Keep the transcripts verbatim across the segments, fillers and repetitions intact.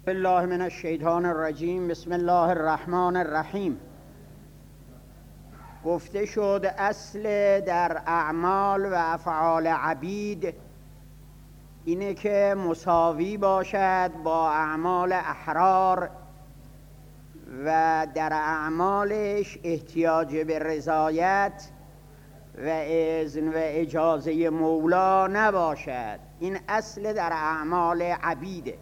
بالله من الشیطان الرجیم. بسم الله الرحمن الرحیم. گفته شد اصل در اعمال و افعال عبید اینه که مساوی باشد با اعمال احرار و در اعمالش احتیاج به رضایت و اذن و اجازه مولا نباشد. این اصل در اعمال عبیده.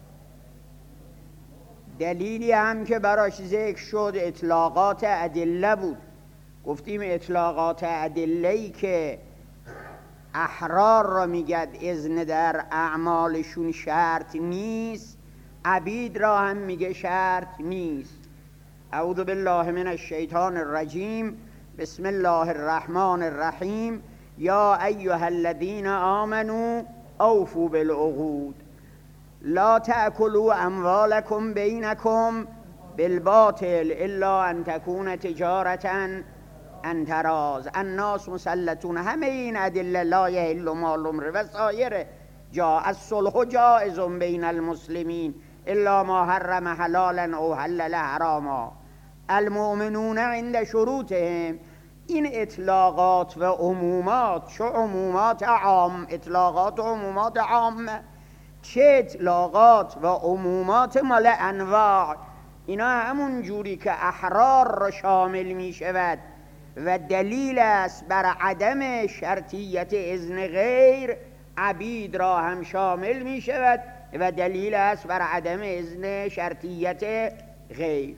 دلیلی هم که براش ذکر شد اطلاقات ادله بود. گفتیم اطلاقات ادله‌ای که احرار را میگد اذن در اعمالشون شرط نیست، عبید را هم میگه شرط نیست. اعوذ بالله من الشیطان الرجیم. بسم الله الرحمن الرحیم. یا ایها الذین آمنوا اوفوا بالعقود لا تأکلوا اموالکم بینکم بالباطل الا ان تکون تجارتا عن تراض. الناس مسلطون. همه این ادله لا یحل مال امرئ و سایر جاء الصلح جائز بین المسلمین الا ما حرم حلالا او حلل حراما المؤمنون عند شروطهم. این اطلاقات و عمومات، چه عمومات عام، اطلاقات و عمومات عام، چه اطلاقات و عمومات مال انواع، اینا همون جوری که احرار را شامل می شود و دلیل است بر عدم شرطیت اذن غیر، عبید را هم شامل می شود و دلیل است بر عدم اذن شرطیت غیر.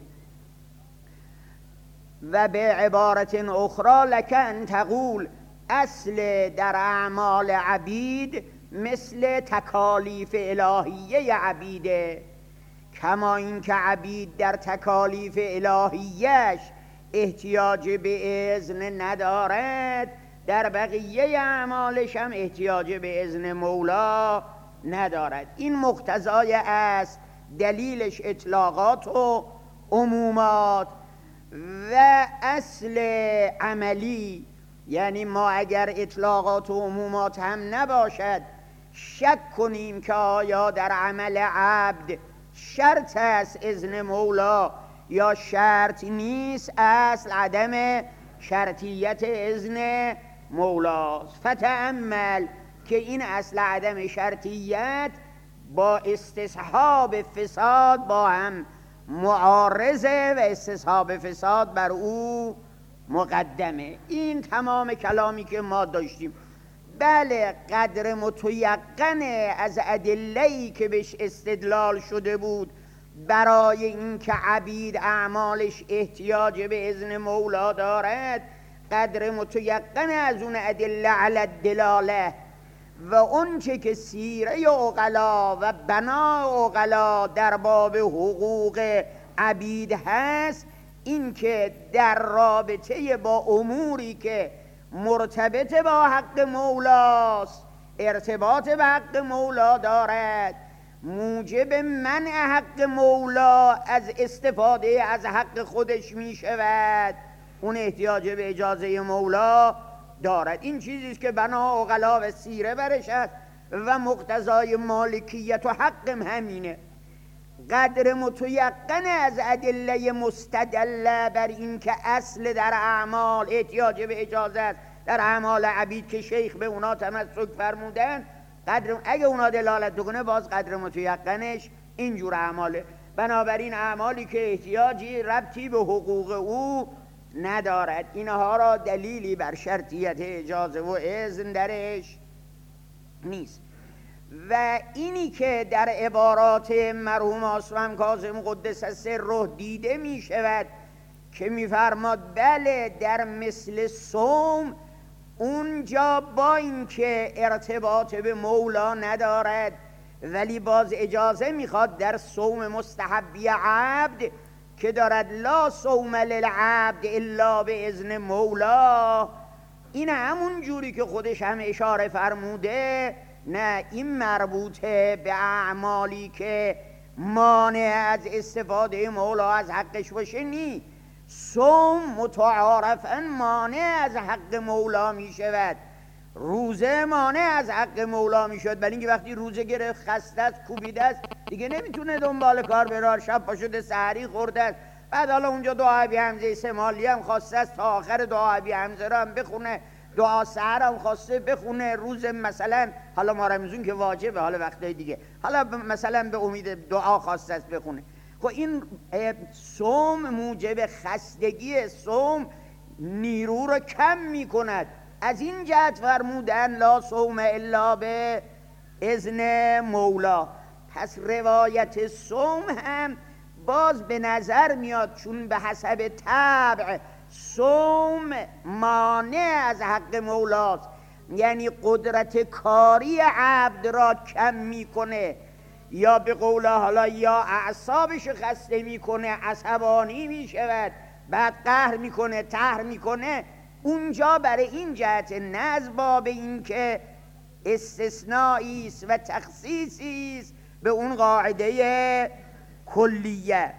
و به عبارت اخرى لک ان تقول، اصل در اعمال عبید مثل تکالیف الهیه عبیده. کما این که عبید در تکالیف الهیش احتیاج به اذن ندارد، در بقیه اعمالش هم احتیاج به اذن مولا ندارد. این مقتضای است، دلیلش اطلاقات و عمومات. و اصل عملی یعنی ما اگر اطلاقات و عمومات هم نباشد شک کنیم که آیا در عمل عبد شرط است اذن مولا یا شرط نیست، اصل عدم شرطیت اذن مولاست. فتأمل که این اصل عدم شرطیت با استصحاب فساد با هم معارضه و استصحاب فساد بر او مقدمه. این تمام کلامی که ما داشتیم. بله، قدر متیقن از ادله‌ای که بهش استدلال شده بود برای اینکه عبید اعمالش احتیاج به اذن مولا دارد، قدر متیقن از اون ادله علی الدلاله و اون چه که سیره عقلا و بنا عقلا در باب حقوق عبید هست، این که در رابطه با اموری که مرتبط با حق مولاست، ارتباط به حق مولا دارد، موجب منع حق مولا از استفاده از حق خودش می شود، اون احتیاج به اجازه مولا دارد. این چیزیست که بنا عقلا و سیره برش است و مقتضای مالکیت و حقم همینه. قدر متیقن از ادله مستدله بر این که اصل در اعمال احتیاج به اجازه است در اعمال عبید که شیخ به اونا تمسک فرمودن، قدر اگه اونا دلالت کنه باز قدر متیقنش اینجور اعماله. بنابراین اعمالی که احتیاجی ربطی به حقوق او ندارد، اینها را دلیلی بر شرطیت اجازه و اذن درش نیست. و اینی که در عبارات مرحوم آصفم کاظم قدس سره دیده می شود که می فرماد بله در مثل صوم اونجا با اینکه ارتباط به مولا ندارد ولی باز اجازه میخواد در صوم مستحبی عبد که دارد لا صوم للعبد الا به اذن مولا، این همون جوری که خودش هم اشاره فرموده، نه این مربوطه به اعمالی که مانع از استفاده مولا از حقش باشه نی. صوم متعارفاً مانع از حق مولا می شود روزه مانع از حق مولا میشد، ولی اینکه وقتی روزه گرفت خسته است کوبیده است دیگه نمیتونه دنبال کار بره، شب پا شده سحری خورده است، بعد حالا اونجا دعا ابی حمزه سمالی هم خواسته است تا آخر دعا ابی حمزه رو هم بخونه، دعا سحر هم خواسته بخونه، روز مثلا حالا ما رمضان که واجبه، حالا وقتای دیگه حالا مثلا به امید دعا خواسته است بخونه. خب این صوم موجب خستگی، صوم نیرو رو کم میکند. از این جهت فرمودن لا صوم الا به اذن مولا. پس روایت صوم هم باز به نظر میاد چون به حسب طبع صوم مانع از حق مولاست، یعنی قدرت کاری عبد را کم میکنه، یا به قول حالا یا اعصابش خسته میکنه، عصبانی میشود، بعد قهر میکنه، طهر میکنه. اونجا برای این جهت نه از باب این که استثنایی است و تخصیصی است به اون قاعده کلیه،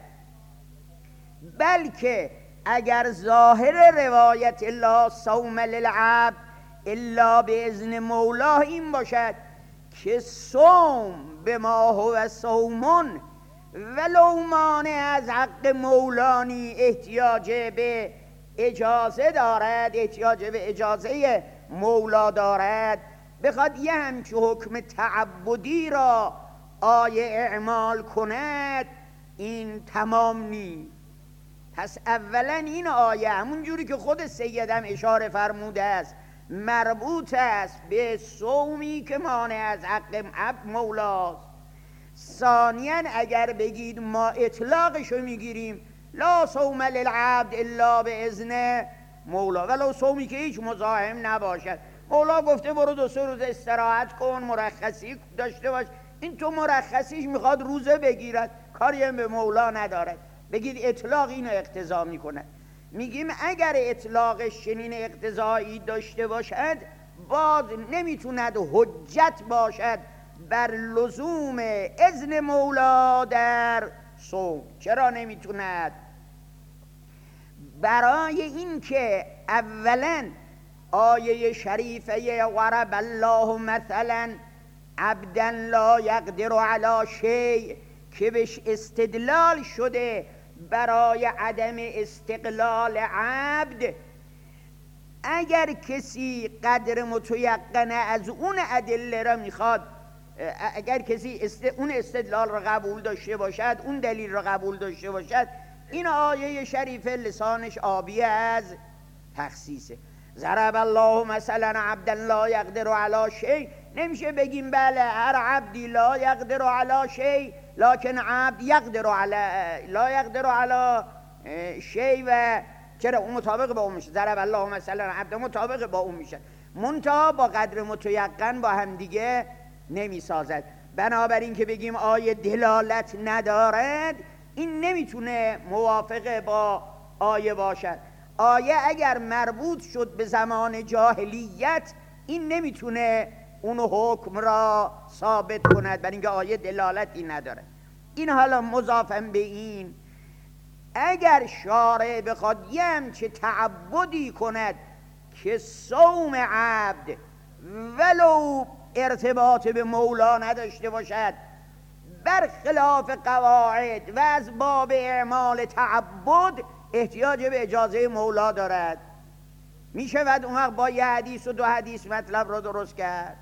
بلکه اگر ظاهر روایت لا صوم للعبد الا به اذن مولا این باشد که صوم به ما هو صومون ولو مانع از حق مولانی احتیاج به اجازه دارد، احتیاج به اجازه مولا دارد، بخواد یه همچه حکم تعبدی را آیه اعمال کند، این تمام نیست. پس اولا این آیه همون جوری که خود سیدم اشاره فرموده است مربوط است به صومی که مانع از حق عبد مولاست. ثانیاً اگر بگید ما اطلاقشو میگیریم لا صوم للعبد الا به اذن مولا، ولو صومی که هیچ مزاحم نباشد، مولا گفته برو دو سه روز استراحت کن، مرخصی داشته باش، این تو مرخصیش میخواد روزه بگیرد، کاری هم به مولا ندارد، بگید اطلاق اینو اقتضا میکنه. میگیم اگر اطلاقش چنین اقتضایی داشته باشد باز نمیتوند حجت باشد بر لزوم اذن مولا در صوم. چرا نمیتوند؟ برای اینکه اولا آیه شریفه ضرب الله مثلا عبدا لا یقدر علی شیء که بهش استدلال شده برای عدم استقلال عبد، اگر کسی قدر متیقنه از اون ادله را میخواد، اگر کسی است اون استدلال را قبول داشته باشد، اون دلیل را قبول داشته باشد، این آیه شریفه لسانش آبی از تخصیصه. ضرب الله مثلا عبدا لا یقدر علی شیء، نمیشه بگیم بله هر عبدی لا یقدر علی شیء لکن عبد یقدر علی لا یقدر علی شیء، و چرا اون مطابق با اون میشه، ضرب الله مثلا عبد مطابق با اون میشه، منتها با قدر متیقن با هم دیگه نمیسازد. بنابراین که بگیم آیه دلالت ندارد، این نمیتونه موافق با آیه باشد. آیه اگر مربوط شد به زمان جاهلیت، این نمیتونه اون حکم را ثابت کند، برای اینکه آیه دلالتی نداره. این حالا مضافم به این، اگر شارع بخواد یه همچه تعبدی کند که صوم عبد ولو ارتباط به مولا نداشته باشد، برخلاف قواعد و از باب اعمال تعبد احتیاج به اجازه مولا دارد، می شود اون وقت با یه حدیث و دو حدیث مطلب را درست کرد.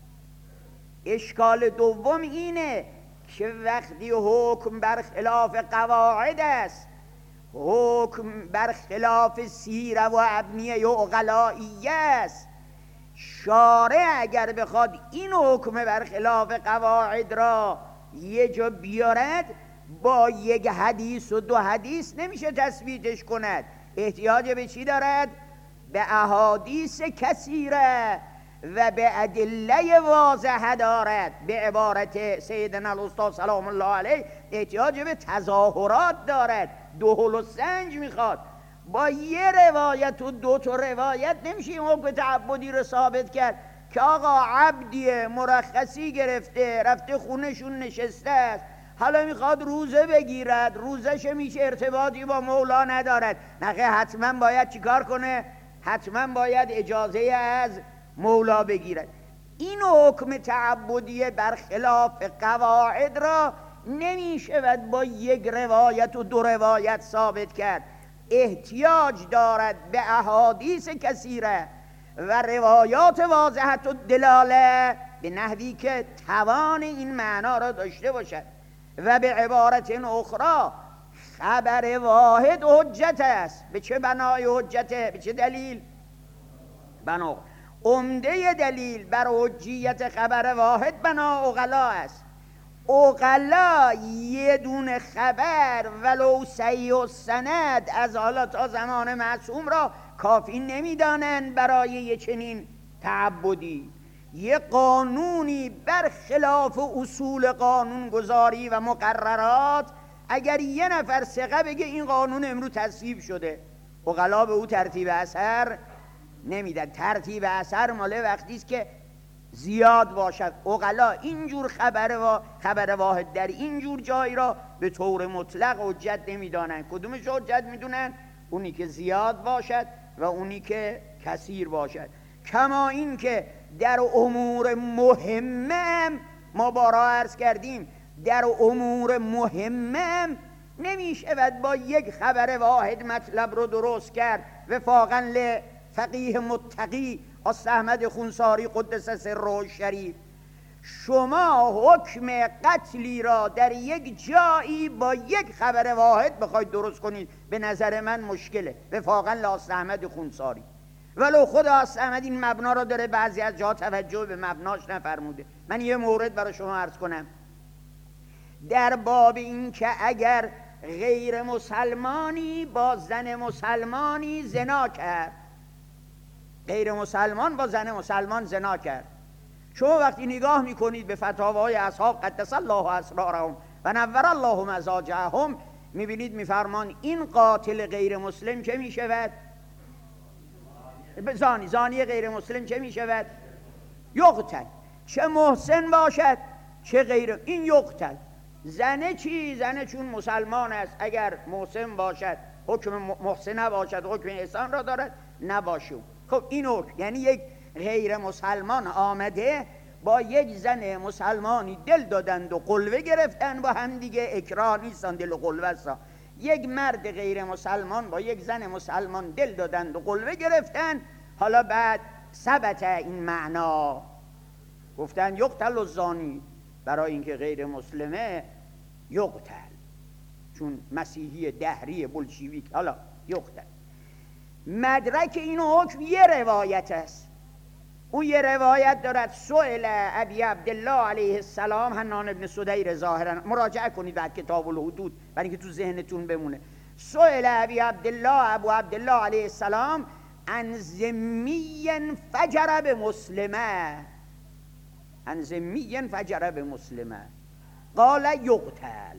اشکال دوم اینه که وقتی حکم برخلاف قواعد است، حکم برخلاف سیره و ابنیه و عقلائیه است، شارع اگر بخواد این حکم برخلاف قواعد را یه جا بیارد، با یک حدیث و دو حدیث نمیشه تثبیتش کند، احتیاج به چی دارد؟ به احادیث کثیره و به ادله واضحه دارد. به عبارت سیدنا الاستاد سلام الله علیه احتیاج به تظاهرات دارد، دهل و سنج میخواد. با یه روایت و دو تا روایت نمیشه این حکم تعبدی رو ثابت کرد که آقا عبدیه مرخصی گرفته رفته خونشون نشسته است، حالا میخواد روزه بگیرد، روزش میشه ارتباطی با مولا ندارد، نخه حتما باید چیکار کنه؟ حتما باید اجازه از مولا بگیرد. این حکم تعبدی برخلاف قواعد را نمی شود با یک روایت و دو روایت ثابت کرد. احتیاج دارد به احادیث کثیره و روایات واضحت و دلاله به نحوی که توان این معنا را داشته باشد. و به عبارت اخرى خبر واحد حجت است. به چه بنای حجته؟ به چه دلیل؟ بنا عمده دلیل بر حجیت خبر واحد بنا عقلا است. عقلا یه دونه خبر ولو صحیح و سند از حالا تا زمان معصوم را کافی نمیدانند برای یه چنین تعبدی. یه قانونی برخلاف اصول قانون گذاری و مقررات، اگر یه نفر ثقه بگه این قانون امروز تصویب شده، عقلا به او ترتیب اثر نمیدن. ترتیب اثر ماله وقتی است که زیاد باشد. عقلا اینجور خبر و خبر واحد در اینجور جایی را به طور مطلق حجت نمیدانند. کدومش حجت میدونن؟ اونی که زیاد باشد و اونی که کثیر باشد. کما این که در امور مهمم ما بارها عرض کردیم، در امور مهمم نمی شود با یک خبر واحد مطلب رو درست کرد. وفاقا لفقیه متقی آستاذ احمد خونساری قدس سره الشریف، شما حکم قتلی را در یک جایی با یک خبر واحد بخواید درست کنید، به نظر من مشکله. وفاقا لاستاذ احمد خونساری، ولو خود آستاذ احمد این مبنا را داره بعضی از جا توجه به مبناش نفرموده. من یه مورد برای شما عرض کنم در باب این که اگر غیر مسلمانی با زن مسلمانی زنا کرد، غیر مسلمان با زن مسلمان زنا کرد، شما وقتی نگاه میکنید به فتاوای اصحاب قدس الله اسرارهم و نور الله مضاجعهم، میبینید میفرمان این قاتل غیر مسلم چه میشود؟ زانی زانی غیر مسلم چه میشود؟ یقتل. چه محسن باشد چه غیر، این یقتل. زنه چی؟ زنه چون مسلمان است اگر محسن باشد حکم محسن نباشد حکم احسان را دارد، نباشد. خب این حکم یعنی یک غیر مسلمان آمده با یک زن مسلمانی دل دادند و قلوه گرفتن با هم دیگه، اکراه نیستن، دل و قلوه است. یک مرد غیر مسلمان با یک زن مسلمان دل دادند و قلوه گرفتن، حالا بعد ثبت این معنا گفتن یقتل الزانی، برای اینکه غیر مسلمه یقتل، چون مسیحی دهری بلشویک، حالا یقتل. مدرک این حکم یه روایت است. او یه روایت دارد سئل ابی عبدالله علیه السلام، حنان ابن سدیر، ظاهرا مراجعه کنید بعد کتاب الحدود برای اینکه تو ذهنتون بمونه. سئل ابی عبدالله ابو عبدالله علیه السلام عن ذمی فجر بمسلمه، عن ذمی فجر بمسلمه قال یقتل.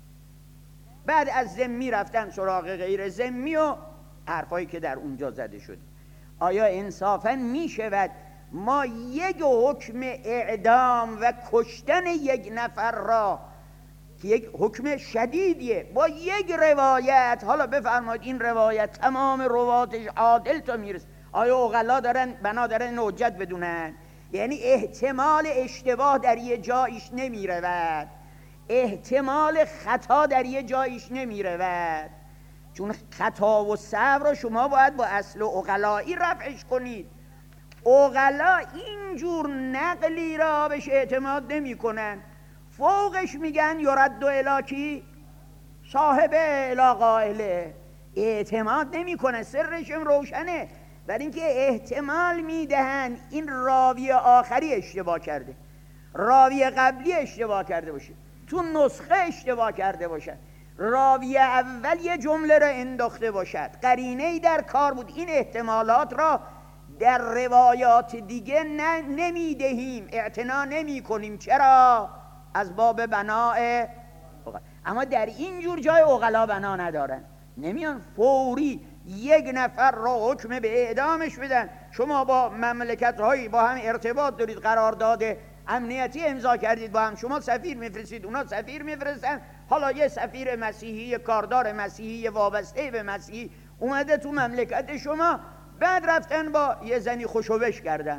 بعد از ذمی رفتن سراغ غیر ذمی و حرفایی که در اونجا زده شد. آیا انصافا می شود ما یک حکم اعدام و کشتن یک نفر را که یک حکم شدیدیه با یک روایت، حالا بفرمایید این روایت تمام رواتش عادل تا میرسه، آیا عقلا دارن بنا دارن حجت بدونن؟ یعنی احتمال اشتباه در یه جایش نمی رود، احتمال خطا در یه جایش نمی رود، چون خطا و سهو رو شما باید با اصل و عقلایی رفعش کنید. عقلا اینجور نقلی را بهش اعتماد نمی کنن، فوقش میگن یرد الی کی؟ صاحب الی قائله. اعتماد نمی کنن، سرشم روشنه، برای اینکه احتمال میدهن این راوی آخری اشتباه کرده، راوی قبلی اشتباه کرده باشه، تو نسخه اشتباه کرده باشه، راوی اول یه جمله را انداخته باشد، قرینه‌ای در کار بود. این احتمالات را در روایات دیگه نمیدهیم، اعتنا نمی کنیم. چرا؟ از باب بناء. اما در این جور جای عقلا بنا ندارن، نمیان فوری یک نفر را حکم به اعدامش بدن. شما با مملکت هایی با هم ارتباط دارید، قرارداد امنیتی امضا کردید با هم، شما سفیر میفرستید، اونا سفیر میفرستن، حالا یه سفیر مسیحی، کاردار مسیحی وابسته به مسیحی اومده تو مملکت شما، بعد رفتن با یه زنی خوشوبش کردن،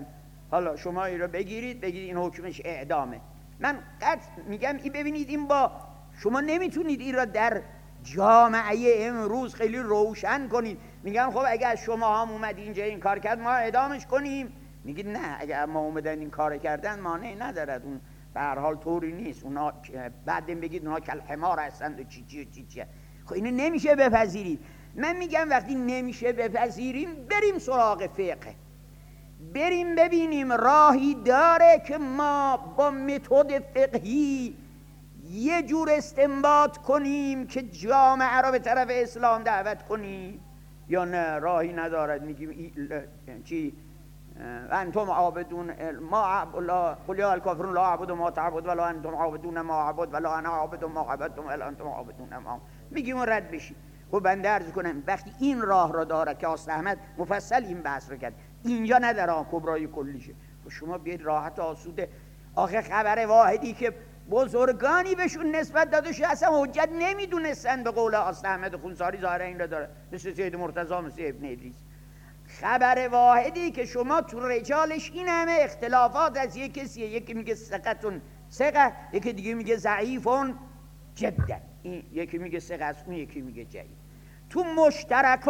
حالا شما این رو بگیرید بگید این حکمش اعدامه. من قطع میگم این ببینید این با شما نمیتونید این را در جامعه امروز خیلی روشن کنید. میگم خب اگر شما هم اومد اینجا این کار کرد ما اعدامش کنیم، میگید نه اگر ما اومدن این کار کردن مانعی ندارد، اون به هر حال طوری نیست، اونا بعدم بگید اونا کل حمار هستند و چی چی چی چی. خب اینو نمیشه بپذیرید. من میگم وقتی نمیشه بپذیریم بریم سراغ فقه، بریم ببینیم راهی داره که ما با متد فقهی یه جور استنباط کنیم که جامعه را به طرف اسلام دعوت کنیم، یا نه راهی ندارد. میگیم چی انتم عابدون ما قل یا الکافرون لا اعبد ما تعبد ولا انتم عابدون ما اعبد ولا انا عابد ما عبدتم ولا انتم عابدون ما. میگیم رد بشی. خب بنده عرض کنم وقتی این راه را داره که استاد احمد مفصل این بحث رو کرد، اینجا نداره کبرای کلیشه، خب شما بیاید راحت آسوده. آخه خبر واحدی که بزرگانی بهشون نسبت داده شده اصلا حجت نمیدونستن به قول استاد احمد خونساری ظاهر این را داره، مثل سید مرتضی، مثل ابن ادریس. خبر واحدی که شما تو رجالش این همه اختلافات از یک کسیه، یکی میگه ثقتون ثقه، یکی دیگه میگه ضعیفون جدا، این یکی میگه ثقه است، اون یکی میگه ضعیف. تو مشترک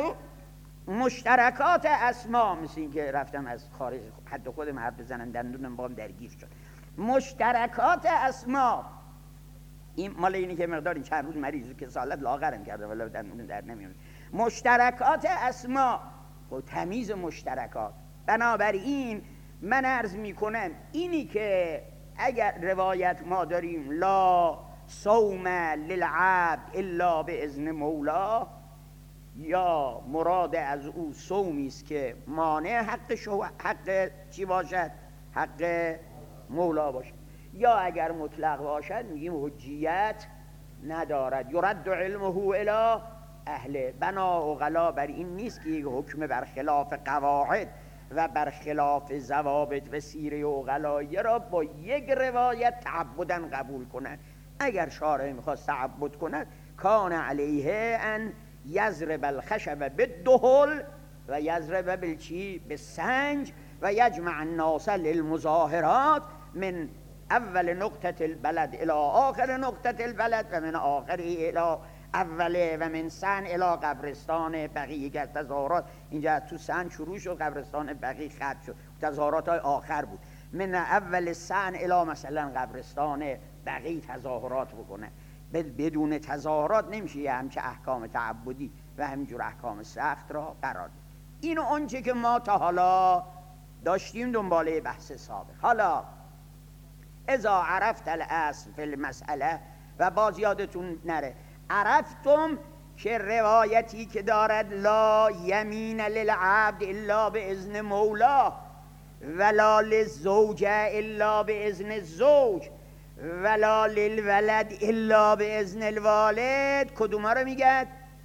مشترکات اسما، مثل این که رفتم از خارج حد خودم حرف بزنم دندونم بام درگیر شد. مشترکات اسما این مال اینی که مقدار این چند روز مریض که سالت لاغرم کرده ولی دندونم در نمیاد. مشترکات اسما و تمیز مشترکات. بنابراین من عرض میکنم اینی که اگر روایت ما داریم لا صوم للعبد الا باذن مولا، یا مراد از او صومی است که مانع حق شو حق چی باشد؟ حق مولا باشد. یا اگر مطلق باشد میگیم حجیت ندارد، یرد علمه الی اهله. بنا عقلا بر این نیست که یک حکم برخلاف قواعد و برخلاف ضوابط و سیره عقلاییه را با یک روایت تعبداً قبول کنند. اگر شارع میخواست تعبد کند کان علیه ان یضرب الخشب بالدهل و یضرب بالچی بالسنج و یجمع الناس للمظاهرات من اول نقطه البلد الى آخر نقطه البلد و من آخره الى اوله و من سن الى قبرستان بقیع. که تظاهرات اینجا تو سن شروع شد، قبرستان بقیع ختم شد، تظاهرات های آخر بود. من اول سن الى مثلا قبرستان بقیع تظاهرات بکنه. بدون تظاهرات نمیشه یه همچه احکام تعبدی و همینجور احکام سخت را قرار دید. اینو اونچه که ما تا حالا داشتیم دنباله بحث سابق. حالا اذا عرفت الاصل فی المسئله، و باز یادتون نره عرفتم که روایتی که دارد لا یمین للعبد الا باذن مولا ولا للزوجه الا باذن الزوج ولا للولد الا باذن الوالد، کدوم ها رو میگد؟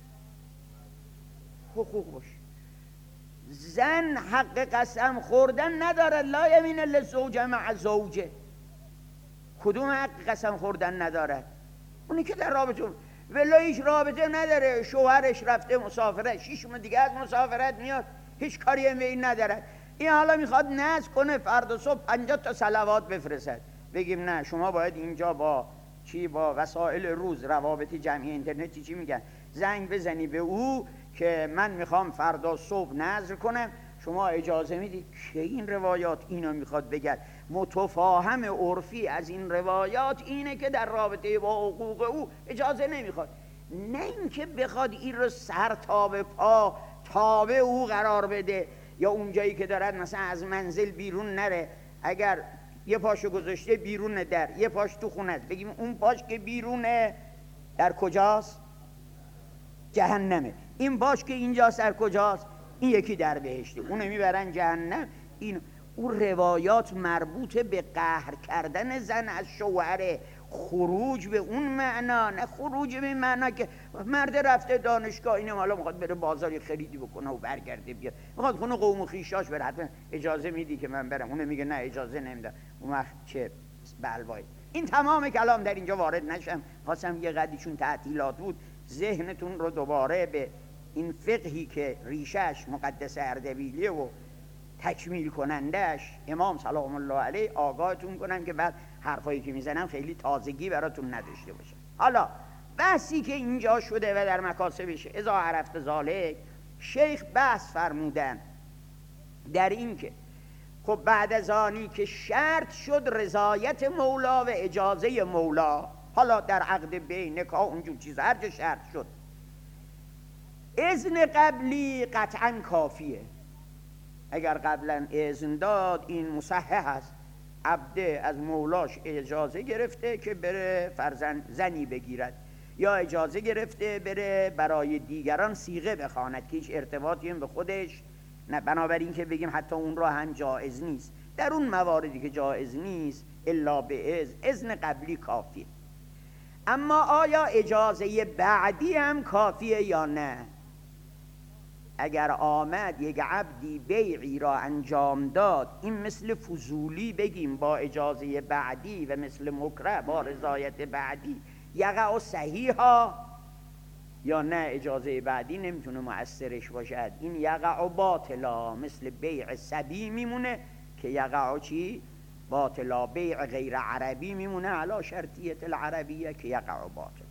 حقوق باش. زن حق قسم خوردن ندارد، لا یمین للزوجه مع زوجه. کدوم حق قسم خوردن ندارد؟ اونی که در رابطه ولی هیچ رابطه نداره، شوهرش رفته مسافرت، شیش ماه دیگه از مسافرت میاد، هیچ کاری هم به این ندارد. این حالا میخواد نذر کنه فردا صبح پنجاه تا صلوات بفرستد. بگیم نه شما باید اینجا با چی با وسایل روز روابط جمعی اینترنتی چی میگن زنگ بزنی به او که من میخوام فردا صبح نذر کنم، شما اجازه میدید؟ که این روایات اینو میخواد بگه. متفاهم عرفی از این روایات اینه که در رابطه با حقوق او اجازه نمیخواد، نه اینکه بخواد این رو سر تا به پا تابع او قرار بده، یا اونجایی که دارد مثلا از منزل بیرون نره، اگر یه پاشو گذاشته بیرون در، یه پاش تو خونه است، بگیم اون پاش که بیرونه در کجاست؟ جهنمه. این پاش که اینجاست در کجاست؟ این یکی در بهشته، اونو میبرن جهنم. این اون روایات مربوط به قهر کردن زن از شوهر، خروج به اون معنا، نه خروج به معنا که مرد رفته دانشگاه اینم حالا میخواد بره بازاری خریدی بکنه و برگرده بیاد، میخواد خونه قوم و خویشاش بره، حتما اجازه میدی که من برم؟ اون میگه نه اجازه نمیدم. اون وقت چه بلوایی. این تمام کلام در اینجا وارد نشم، خواستم یه قدیشون تعطیلات بود ذهنتون رو دوباره به این فقهی که ریشش مقدس اردبیلیه و تکمیل کنندش امام سلام الله علیه آگاهتون کنم که بعد حرفایی که میزنم خیلی تازگی براتون نداشته باشه. حالا بحثی که اینجا شده و در مکاسبش اذا عرفت ذالک، شیخ بحث فرمودن در این که خب بعد از آنی که شرط شد رضایت مولا و اجازه مولا، حالا در عقد بی نکاح اونجور چیز هر جا شرط شد، اذن قبلی قطعا کافیه. اگر قبلا اذن داد این مصحح است، عبده از مولاش اجازه گرفته که بره فرزند زنی بگیرد، یا اجازه گرفته بره برای دیگران صیغه بخواند که هیچ ارتباطی هم به خودش نه، بنابراین که بگیم حتی اون را هم جایز نیست. در اون مواردی که جایز نیست الا به اذن، اذن قبلی کافیه. اما آیا اجازه بعدی هم کافیه یا نه؟ اگر آمد یک عبدی بیعی را انجام داد، این مثل فضولی بگیم با اجازه بعدی و مثل مکره با رضایت بعدی یقع صحیحا، یا نه اجازه بعدی نمیتونه مؤثرش باشد، این یقع باطلا، مثل بیع سبی میمونه که یقع چی؟ باطلا. بیع غیر عربی میمونه علی شرطیت العربیه که یقع باطل.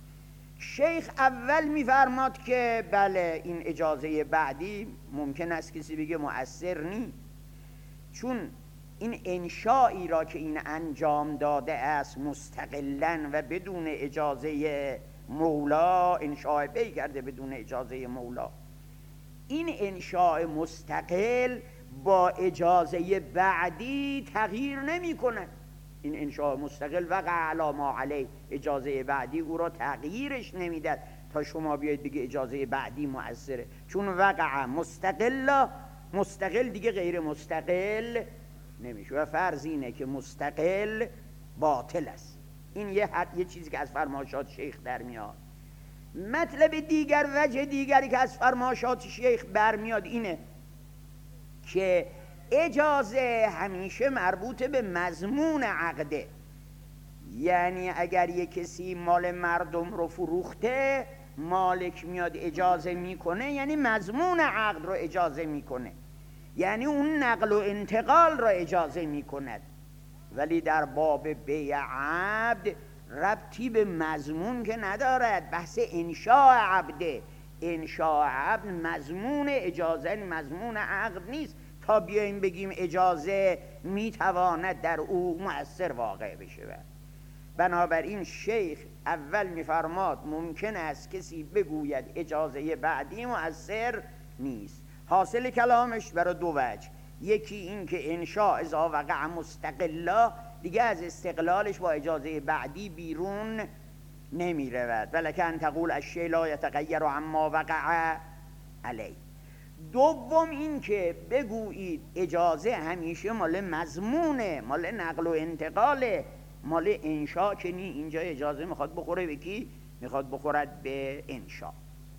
شیخ اول میفرماد که بله این اجازه بعدی ممکن است کسی بگه مؤثر نی، چون این انشایی را که این انجام داده است مستقلاً و بدون اجازه مولا، انشاء بی کرده بدون اجازه مولا، این انشاء مستقل با اجازه بعدی تغییر نمی کنه. این انشاء مستقل وقع علی ما علیه، اجازه بعدی او را تغییرش نمیداد تا شما بیاید بگه اجازه بعدی مؤثره، چون وقع مستقل، مستقل دیگه غیر مستقل نمیشه و فرض اینه که مستقل باطل است. این یه حد، یه چیزی که از فرمایشات شیخ در میاد. مطلب دیگر، وجه دیگری که از فرمایشات شیخ برمیاد اینه که اجازه همیشه مربوط به مضمون عقده، یعنی اگر یک کسی مال مردم رو فروخته، مالک میاد اجازه میکنه یعنی مضمون عقد رو اجازه میکنه، یعنی اون نقل و انتقال رو اجازه میکند. ولی در باب بیع عبد ربطی به مضمون که ندارد، بحث انشاء عبده. انشاء عبد مضمون اجازه، مضمون عقد نیست تا بیاییم بگیم اجازه میتواند در او مؤثر واقع بشه. بنابراین شیخ اول میفرماد ممکن است کسی بگوید اجازه بعدی مؤثر نیست. حاصل کلامش برای دو وجه، یکی این که انشاء اذا وقع مستقلا دیگه از استقلالش با اجازه بعدی بیرون نمی رود، ولکن تقول الشیء لا یتغیر عما وقع علیه. دوم این که بگویید اجازه همیشه مال مضمونه، مال نقل و انتقاله، مال انشاء که نی. اینجا اجازه میخواد بخوره به کی؟ میخواد بخورد به انشاء.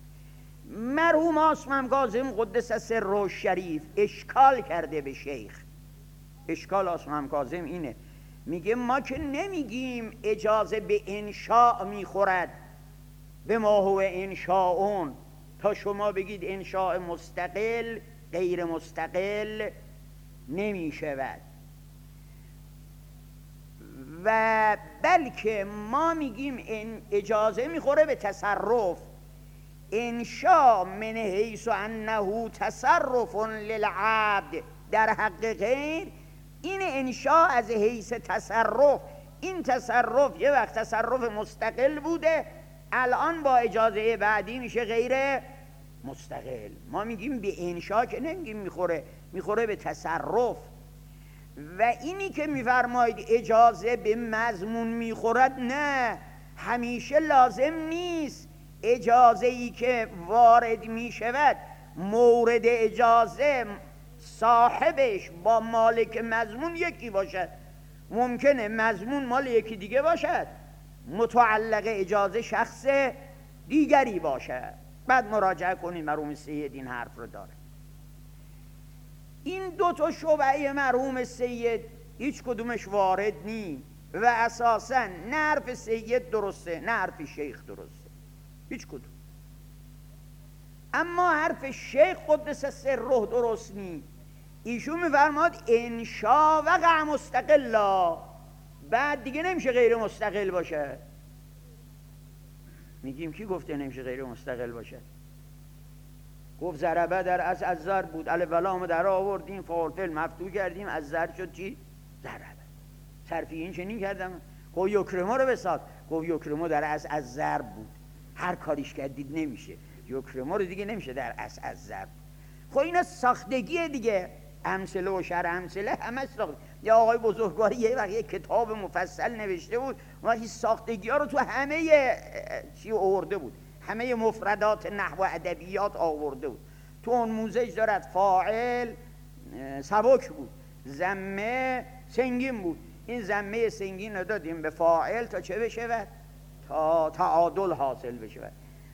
مرحوم آسمم کاظم قدس سره شریف اشکال کرده به شیخ. اشکال آسمم کاظم اینه، میگه ما که نمیگیم اجازه به انشاء میخورد، به ما هو انشاءون، تا شما بگید انشاء مستقل غیر مستقل نمیشود. و بلکه ما میگیم این اجازه میخوره به تصرف. انشاء من حیث انه تصرف للعبد در حق غیر، این انشاء از حیث تصرف، این تصرف یه وقت تصرف مستقل بوده، الان با اجازه بعدی میشه غیر مستقل. ما میگیم به انشاء که نمیگیم میخوره، میخوره به تصرف. و اینی که میفرمایید اجازه به مضمون میخورد، نه، همیشه لازم نیست اجازه ای که وارد میشود مورد اجازه صاحبش با مالک مضمون یکی باشد. ممکنه مضمون مال یکی دیگه باشد، متعلق اجازه شخص دیگری باشد. بعد مراجعه کنید، مرحوم سید این حرف رو داره. این دو تا شبهه مرحوم سید هیچ کدومش وارد نی و اساساً نه حرف سید درسته نه حرف شیخ درسته، هیچ کدوم. اما حرف شیخ قدس سره درست نی. ایشون میفرماد انشا وقع مستقلا، بعد دیگه نمیشه غیر مستقل باشه. میگیم کی گفته نمیشه غیر مستقل باشه؟ گفت ضربه در از از زر بود، الف و لام در آوردیم، فاعل فعل مفتوح کردیم، از زر شد چی؟ ضربه. صرفیین چنین کردم. گفت یکرما رو بساز. گفت یکرما در از از زر بود، هر کاریش کردید نمیشه. یکرما رو دیگه نمیشه در از از زر. خب اینا ساختگیه دیگه، امثله و شرح امثله همه ساخت. یا آقای بزرگوار یه وقت یه کتاب مفصل نوشته بود و این ساختگی ها رو تو همه چی آورده بود، همه مفردات نحو و ادبیات آورده بود. تو اون موزش دارد فاعل سبک بود، ضمه سنگین بود. این ضمه سنگین رو دادیم به فاعل تا چه بشه؟ تا تعادل حاصل بشه.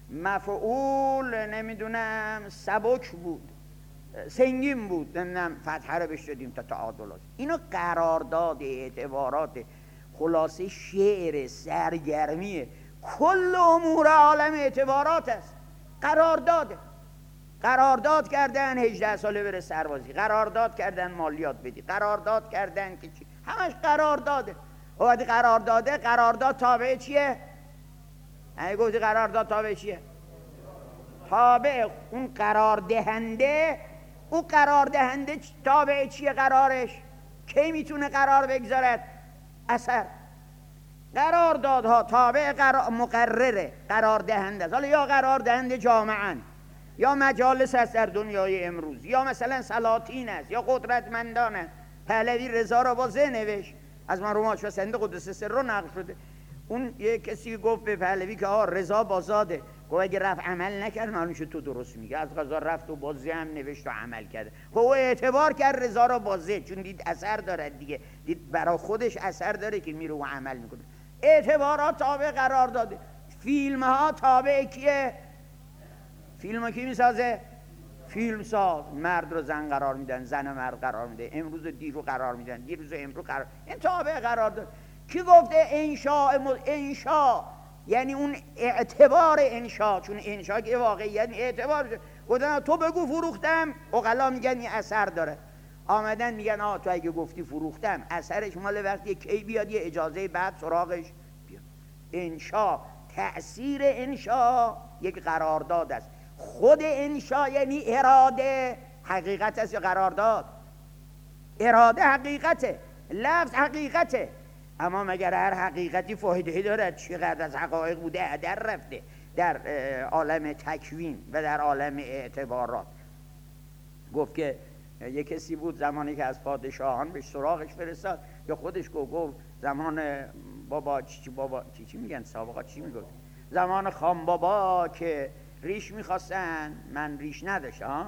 مفعول نمیدونم سبک بود، سنگین بود، نمیدونم فتحه رو بهش دادیم تا تعادل حاصل. اینو قرارداد، اعتبارات، خلاصه شعر، سرگرمیه، کل امور عالم اعتبارات است. قرارداده. قرارداد کردن هجده ساله بره سربازی، قرارداد کردن مالیات بدی، قرارداد کردن که چی، همش قرارداده. وقتی قرارداده، قرارداد تابع چیه؟ اگه گفتی قرارداد تابع چیه؟ تابع اون قرار دهنده. اون قرار دهنده تابع چیه قرارش؟ کی میتونه قرار بگذارد؟ اثر. قراردادها تابع قرار مقرره، قرار دهنده است. حالا یا قرار دهنده جامعاً، یا مجالس است در دنیای امروز، یا مثلا سلاطین است، یا قدرتمندان است. پهلوی رضا را با ز نوشت، از مرحوم شاسنده قدس سره نقل شده. اون یه کسی گفت به پهلوی که آه رضا بازاده، گفت اگه رفت عمل نکرد معلوم شد تو درست میگه، از قضا رفت و با ز هم نوشت و عمل کرده. خب او اعتبار کرد رضا را با ز، چون دید اثر دارد دیگه، دید برای خودش اثر داره که میره و عمل میکنه. اعتبارات تابع قرار داده. فیلم ها تابع کیه؟ فیلم ها کی میسازه؟ فیلم ساز. مرد رو زن قرار میدن، زن مرد قرار میده، امروز دیرو قرار میدن، دیروز امروز قرار، این تابع قرار داد. کی گفته انشاء؟ انشاء یعنی اون اعتبار انشاء، چون انشاء که واقعیت اعتبار. گفتن تو بگو فروختم، عقلا میگن این اثر داره. آمدن میگن آ تو اگه گفتی فروختم، اثرش مال وقتی کی بیاد یه اجازه بعد سراغش بیاد. انشاء، تأثیر انشاء یک قرارداد است. خود انشاء یعنی اراده، حقیقت است یا قرارداد؟ اراده حقیقته، لفظ حقیقته. اما مگر هر حقیقتی فایده دارد؟ چقدر از حقایق بوده هدر رفته در عالم تکوین و در عالم اعتبارات. گفت که یک کسی بود زمانی که از پادشاهان به سراغش فرستاد، یا خودش گفت گفت زمان بابا چی بابا چی چی میگن سابقا چی میگفت، زمان خان بابا که ریش میخواستن، من ریش نداشتم.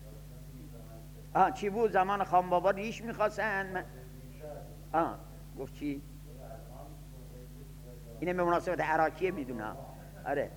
آه چی بود؟ زمان خان بابا ریش میخواستن من... آه گفت چی؟ اینه به مناسبت عراقیه میدونم. آره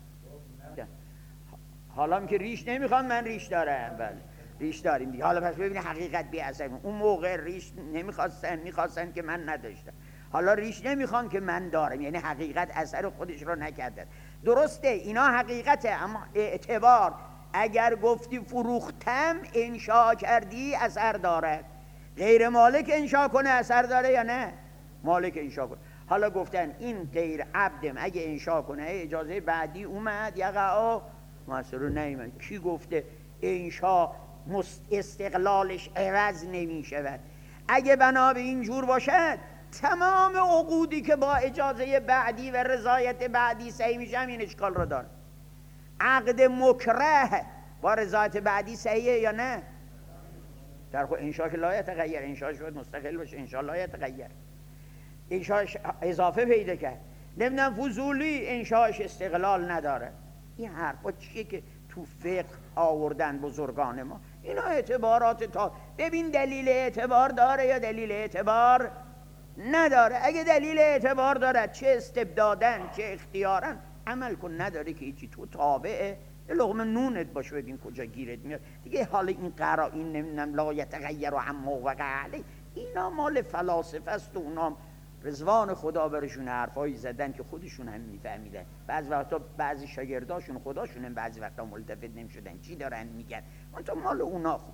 حالا که ریش نمیخوان، من ریش دارم. بله ریش داریم دیگه. حالا پس ببینید حقیقت بی اثر. اون موقع ریش نمیخواستن، میخواستن که من نداشتم. حالا ریش نمیخوان که من دارم، یعنی حقیقت اثر خودش رو نکردن. درسته اینا حقیقته، اما اعتبار اگر گفتی فروختم انشاء کردی اثر داره. غیر مالک انشاء کنه اثر داره یا نه؟ مالک انشاء کنه. حالا گفتن این غیر عبدم اگه انشاء کنه اجازه بعدی اومد یقعا مؤثر نیامد. کی گفته انشاء استقلالش عوض نمی شود؟ اگه بنا به این جور باشد تمام عقودی که با اجازه بعدی و رضایت بعدی صحیح میشه این اشکال رو داره. عقد مکره با رضایت بعدی صحیحه یا نه؟ در خود انشاء که لا یتغیر، انشاء شد مستقل باشه، انشاء لا یتغیر، انشاء اضافه پیدا کرد. نمیدونم فضولی انشاءش استقلال نداره. این حرفا چیه که تو فقه آوردن بزرگان ما؟ اینا اعتبارات تا ببین دلیل اعتبار داره یا دلیل اعتبار نداره. اگه دلیل اعتبار داره چه استبدادن چه اختیارن عمل کن، نداره که هیچی، تو تابعه لقمه نونت باشه ببین کجا گیرت میاد دیگه. حالا این قرا این نمیدونم لا یتغیر و عما وقع علیه، اینا مال فلاسفه است و اونا رضوان خدا برشون حرفایی زدن که خودشون هم میفهمیدن. بعضی وقتا بعضی شاگرداشون خداشون هم بعضی وقتا ملتفت نمیشدن چی دارن میگن، اون تو مال اونا خوب.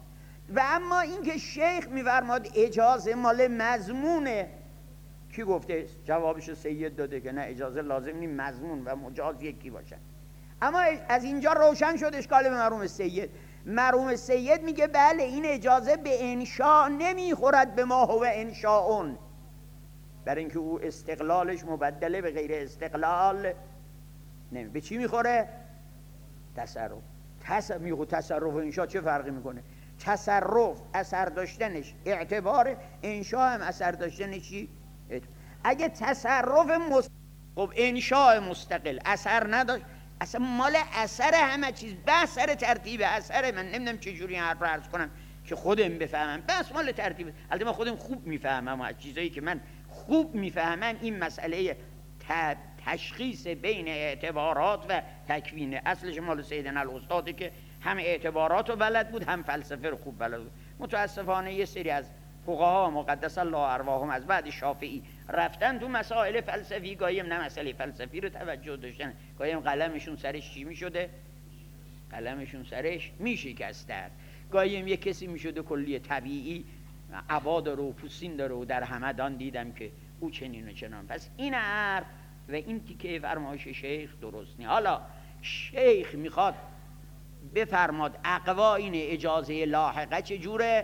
و اما اینکه شیخ میفرماد اجازه مال مضمونه، کی گفته؟ جوابشو سید داده که نه، اجازه لازم نیست مضمون و مجاز یکی باشن. اما از اینجا روشن شد اشکال به مرحوم سید. مرحوم سید میگه بله این اجازه به انشاء نمیخورد، به ما هو انشاءون، برای اینکه او استقلالش مبدله به غیر استقلال نمی. به چی میخوره؟ تصرف. تصرف میگه تصرف و انشاء چه فرقی میکنه؟ تصرف اثر داشتنش اعتبار، انشاء هم اثر داشتنش چی؟ اگه تصرف مست... خب انشاء مستقل اثر نداشت، اصلا مال اثر همه چیز، بحث سر ترتیب اثر. من نمیدونم چجوری این حرف رو عرض کنم که خودم بفهمم، بس مال ترتیب. البته من خودم خوب میفهمم و از چیزایی که من خوب میفهمم این مسئله تشخیص بین اعتبارات و تکوین، اصلش مال سیدنا الاستاده که هم اعتبارات رو بلد بود هم فلسفه رو خوب بلد بود. متاسفانه یه سری از فقها مقدس الله ارواحهم از بعد شافعی رفتن تو مسائل فلسفی، گاهی نه مسئله فلسفی رو توجه داشتن، گاهی قلمشون سرش چی میشده؟ قلمشون سرش میشکسته، گاهی هم یه کسی میشده کلی طبیعی عبا داره و پوستین داره و در همدان دیدم که او چنین و چنان. پس این حرف و این تیکه فرمایش شیخ درست نیست. حالا شیخ میخواد بفرماد اقوائین اجازه لاحقه چجوره؟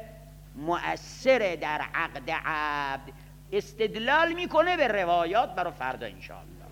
مؤثر در عقد عبد، استدلال میکنه به روایات برای فردا انشاءالله.